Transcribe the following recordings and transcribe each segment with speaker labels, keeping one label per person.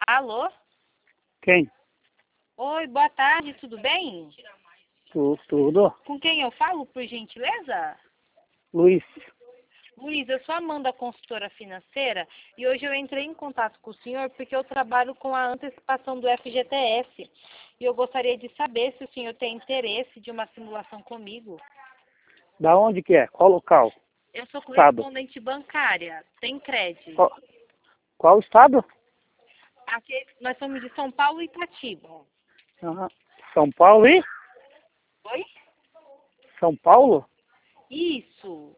Speaker 1: Alô?
Speaker 2: Quem?
Speaker 1: Oi, boa tarde, tudo bem?
Speaker 2: Tudo?
Speaker 1: Com quem eu falo, por gentileza?
Speaker 2: Luiz.
Speaker 1: Luiz, eu sou Amanda, consultora financeira, e hoje eu entrei em contato com o senhor porque eu trabalho com a antecipação do FGTS. E eu gostaria de saber se o senhor tem interesse de uma simulação comigo.
Speaker 2: Da onde que é? Qual local?
Speaker 1: Eu sou
Speaker 2: Estado.
Speaker 1: correspondente bancária, tem crédito.
Speaker 2: Qual estado?
Speaker 1: Aqui, nós somos de São Paulo e Itatiba.
Speaker 2: São Paulo e?
Speaker 1: Oi?
Speaker 2: São Paulo?
Speaker 1: Isso.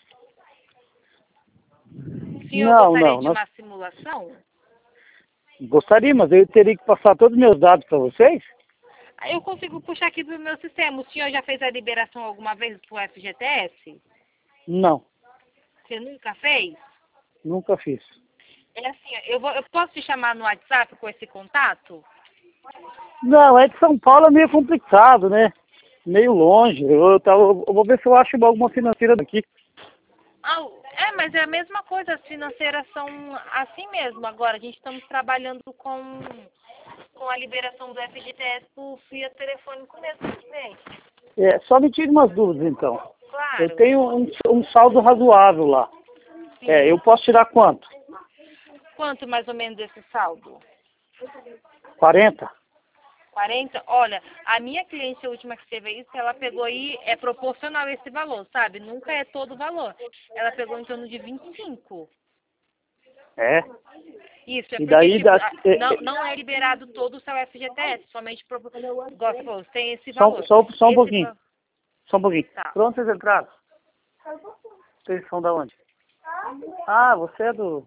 Speaker 1: O senhor gostaria de uma simulação?
Speaker 2: Gostaria, mas eu teria que passar todos os meus dados para vocês?
Speaker 1: Aí eu consigo puxar aqui para o meu sistema. O senhor já fez a liberação alguma vez do FGTS?
Speaker 2: Não,
Speaker 1: Você nunca fez?
Speaker 2: nunca fiz.
Speaker 1: É assim, eu posso te chamar no WhatsApp com esse contato?
Speaker 2: Não, é de São Paulo é meio complicado, né? Meio longe. Eu vou ver se eu acho alguma financeira daqui.
Speaker 1: Mas é a mesma coisa. As financeiras são assim mesmo. Agora, a gente estamos trabalhando com a liberação do FGTS por via telefônico mesmo, gente.
Speaker 2: Só me tire umas dúvidas, então.
Speaker 1: Claro.
Speaker 2: Eu tenho um saldo razoável lá.
Speaker 1: Sim.
Speaker 2: Eu posso tirar quanto?
Speaker 1: Quanto mais ou menos esse saldo?
Speaker 2: 40?
Speaker 1: 40? Olha, a minha cliente, a última que teve isso, ela pegou aí, é proporcional a esse valor, sabe? Nunca é todo o valor. Ela pegou em torno de 25.
Speaker 2: É?
Speaker 1: Isso, é
Speaker 2: E
Speaker 1: porque
Speaker 2: daí
Speaker 1: não é liberado todo o seu FGTS, somente gospel, tem esse
Speaker 2: Só
Speaker 1: valor.
Speaker 2: um pouquinho. Só um pouquinho.
Speaker 1: Tá.
Speaker 2: Por onde vocês entraram? Vocês são da onde? Ah, você é do...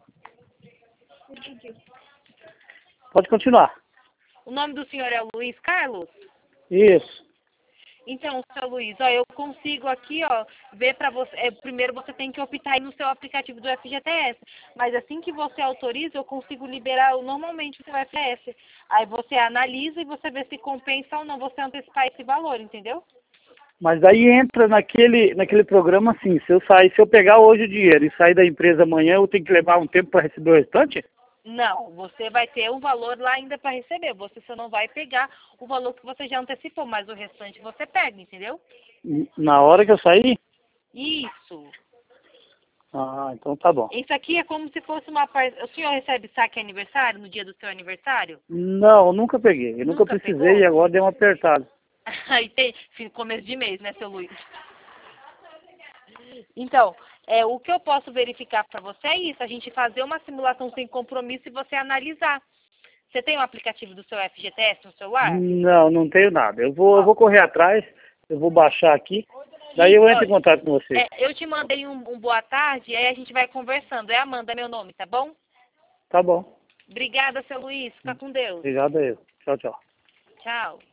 Speaker 2: Pode continuar.
Speaker 1: O nome do senhor é Luiz Carlos?
Speaker 2: Isso.
Speaker 1: Então, seu Luiz, ó, eu consigo aqui, ó, ver para você. Primeiro você tem que optar aí no seu aplicativo do FGTS. Mas assim que você autoriza, eu consigo liberar normalmente o seu FGTS. Aí você analisa e você vê se compensa ou não você antecipar esse valor, entendeu?
Speaker 2: Mas daí entra naquele programa assim, se eu pegar hoje o dinheiro e sair da empresa amanhã, eu tenho que levar um tempo para receber o restante?
Speaker 1: Não, você vai ter um valor lá ainda para receber. Você só não vai pegar o valor que você já antecipou, mas o restante você pega, entendeu?
Speaker 2: Na hora que eu sair?
Speaker 1: Isso.
Speaker 2: Ah, então tá bom.
Speaker 1: Isso aqui é como se fosse uma parte. O senhor recebe saque aniversário no dia do seu aniversário?
Speaker 2: Não, eu nunca peguei. Eu nunca precisei
Speaker 1: pegou?
Speaker 2: e agora deu uma apertada.
Speaker 1: Aí tem começo de mês, né, seu Luiz? Então, o que eu posso verificar para você é isso, a gente fazer uma simulação sem compromisso e você analisar. Você tem o aplicativo do seu FGTS no celular?
Speaker 2: Não tenho nada. Eu vou correr atrás, eu vou baixar aqui, daí eu entro em contato com você.
Speaker 1: Eu te mandei um boa tarde, aí a gente vai conversando. É Amanda, meu nome, tá bom?
Speaker 2: Tá bom.
Speaker 1: Obrigada, seu Luiz. Fica com Deus.
Speaker 2: Obrigado a eu. Tchau, tchau.
Speaker 1: Tchau.